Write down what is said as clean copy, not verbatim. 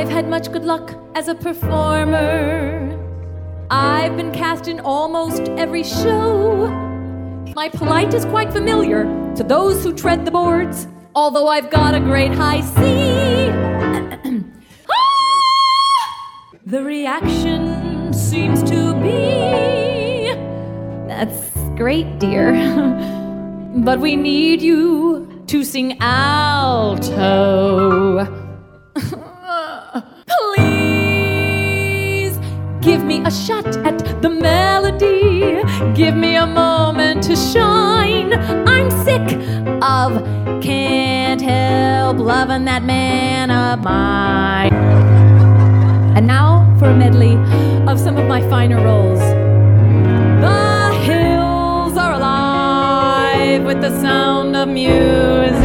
had much good luck as a performer. I've been cast in almost every show. My plight is quite familiar to those who tread the boards, although I've got a great high C. The reaction seems to be, "That's great, dear, but we need you to sing alto. Please give me a shot at the melody. Give me a moment to shine. I'm sick of can't help loving that man of mine." And now for a medley of some of my finer roles. The hills are alive with the sound of music.